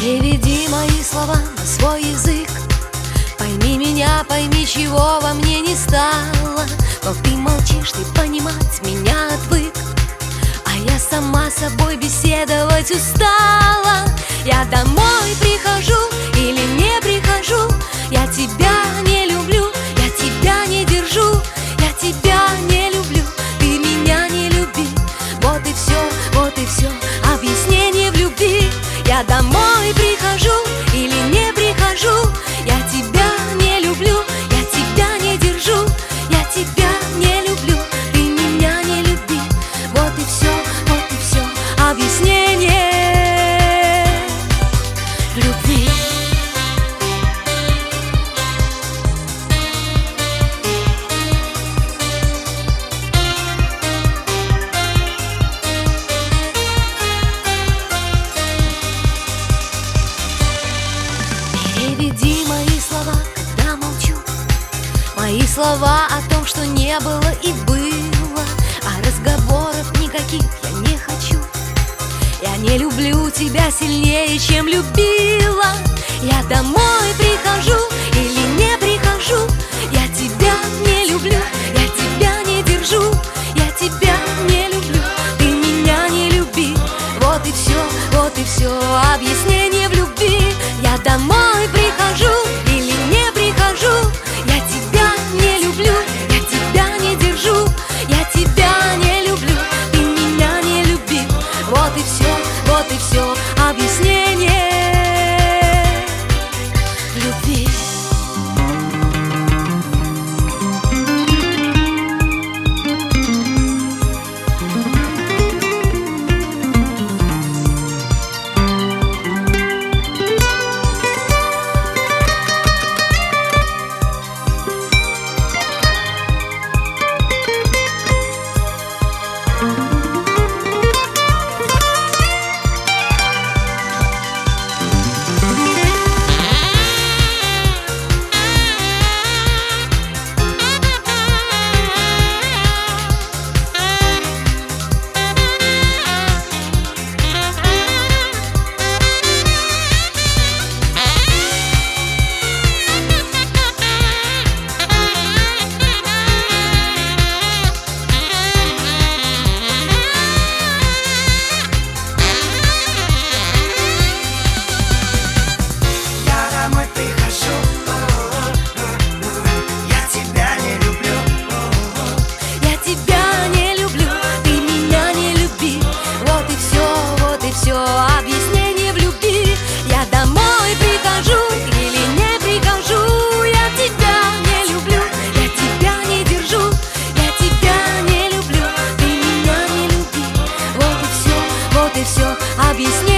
Переведи мои слова на свой язык. Пойми меня, пойми, чего во мне не стало. Но ты молчишь, ты понимать меня отвык. А я сама с собой беседовать устала. Я домой прихожу или не прихожу, я тебя не люблю, я тебя не держу. Я тебя не люблю, ты меня не люби. Вот и все, объяснение в любви. Я домой прихожу или не прихожу, я тебя не люблю, я тебя не держу. Я тебя не люблю, ты меня не люби. Вот и все, объяснение в любви. Переведи мои слова, когда молчу. Мои слова о том, что не было и было. А разговоров никаких я не хочу. Я не люблю тебя сильнее, чем любила. Я домой прихожу или не прихожу, я тебя не люблю, я тебя не держу. Я тебя не люблю, ты меня не люби. Вот и все, объяснение в любви. Я домой прихожу или не прихожу, я тебя не люблю, я тебя не держу. Я тебя не люблю, ты меня не люби. Вот и все, объяснение в любви. Объяснение в любви. Я домой прихожу или не прихожу, я тебя не люблю, я тебя не держу. Я тебя не люблю, ты меня не люби. Вот и все, объяснение.